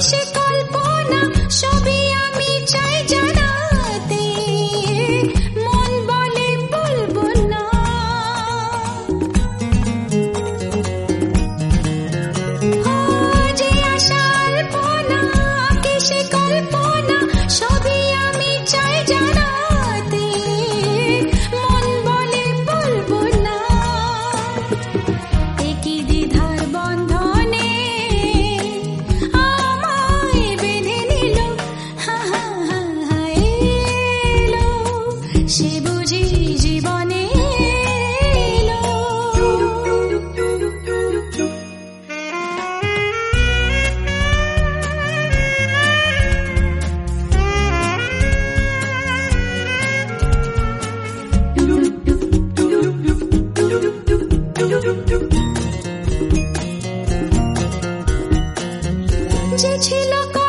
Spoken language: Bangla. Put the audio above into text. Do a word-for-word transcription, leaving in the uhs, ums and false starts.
সে কল্পনা সবই আমি চাই জানাতে, মন বলে বলবো না। যে আশা আল্পনা কি সে কল্পনা সবই আমি চাই জানাতে, মন বলে বলবো না। একই দ্বিধার বন্ধনে আমায় বেঁধে নিল, হা হা হা হা এলো, সে বুঝি জীবনে এলো। যে ছিল